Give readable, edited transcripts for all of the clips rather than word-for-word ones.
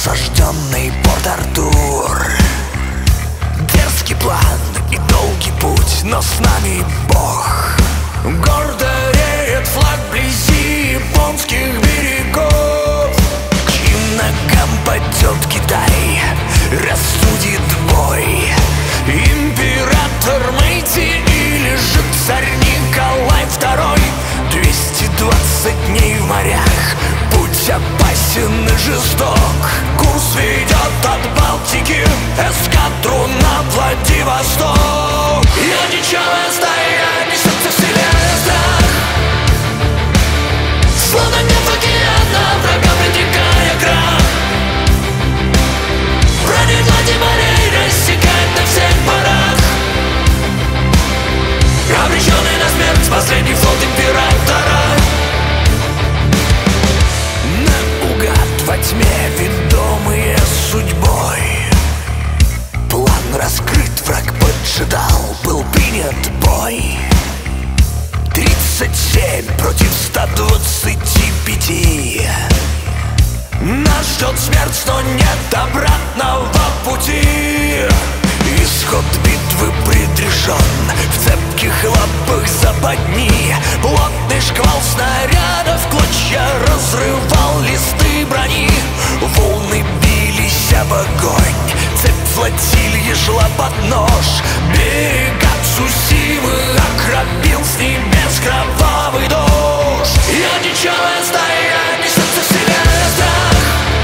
осажденный Порт-Артур. Дерзкий план и долгий путь, но с нами Бог. Гордо реет флаг вблизи японских берегов. К чьим ногам падет Китай, рассудит бой. Император Мэйдзи или же царь Николай II. 220 дней в морях, путь опасен и жесток. Курс ведет от Балтики эскадру на Владивосток. Я дичавая стая, несется вселенная страх. Словно нет океана, врага притекая крах. Брони глади морей рассекает на всех парах. Обреченный на смерть последний флот императора. Наугад во тьме, ведомые судьбой. План раскрыт, враг поджидал, был принят бой. 37 против 125. Нас ждет смерть, но нет обратного пути. Исход битвы предрешен, в цепких лапах западни. Плотный шквал снарядов клочья разрывал листы брони. Волны бились об огонь, цепь флотильи шла под нож. Берега Цусимы окропил с небес кровавый дождь. Я дичавая стая, несется вселенная страх.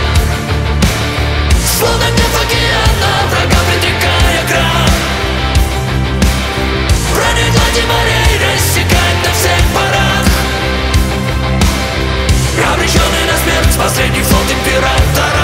Словно нет океана, врага притекая крах. Броня глади морей рассекает на всех парах. Обреченный на смерть последний флот императора.